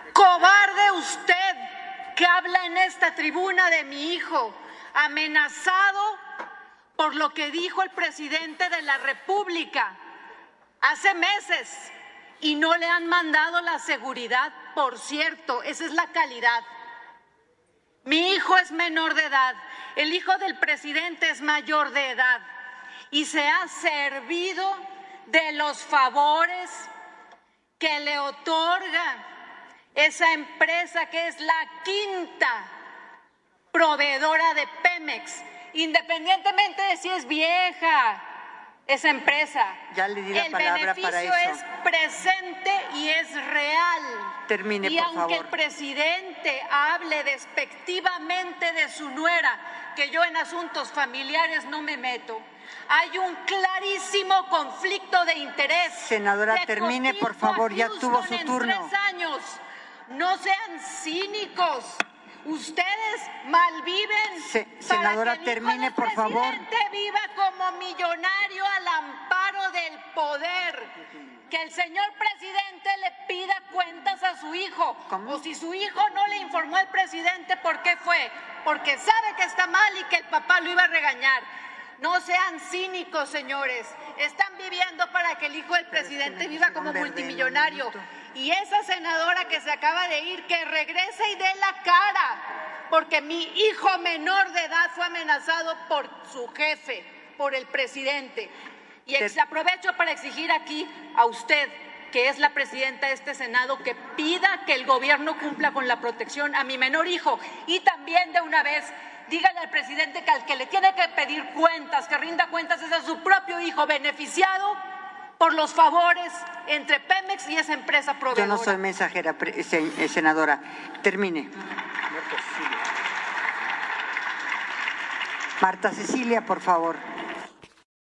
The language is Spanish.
Cobarde usted que habla en esta tribuna de mi hijo, amenazado por lo que dijo el presidente de la República hace meses y no le han mandado la seguridad, por cierto, esa es la calidad. Mi hijo es menor de edad, el hijo del presidente es mayor de edad y se ha servido de los favores que le otorga esa empresa que es la quinta proveedora de Pemex, independientemente de si es vieja esa empresa. Ya le di la palabra para eso. El beneficio es presente y es real. Termine, y por aunque favor. el presidente hable despectivamente de su nuera, que yo en asuntos familiares no me meto, hay un clarísimo conflicto de interés. Senadora, termine, por favor, ya tuvo su turno. En 3 años. No sean cínicos. Ustedes malviven. Senadora, para que el termine, hijo del por favor. presidente viva como millonario al amparo del poder. Que el señor presidente le pida cuentas a su hijo. ¿Cómo? O si su hijo no le informó al presidente, ¿por qué fue? Porque sabe que está mal y que el papá lo iba a regañar. No sean cínicos, señores. Están viviendo para que el hijo del presidente viva como multimillonario. Y esa senadora que se acaba de ir, que regrese y dé la cara, porque mi hijo menor de edad fue amenazado por su jefe, por el presidente. Y aprovecho para exigir aquí a usted, que es la presidenta de este Senado, que pida que el gobierno cumpla con la protección a mi menor hijo y también de una vez dígale al presidente que al que le tiene que pedir cuentas, que rinda cuentas, es a su propio hijo beneficiado por los favores entre Pemex y esa empresa proveedora. Yo no soy mensajera, senadora. Termine. Marta Cecilia, por favor.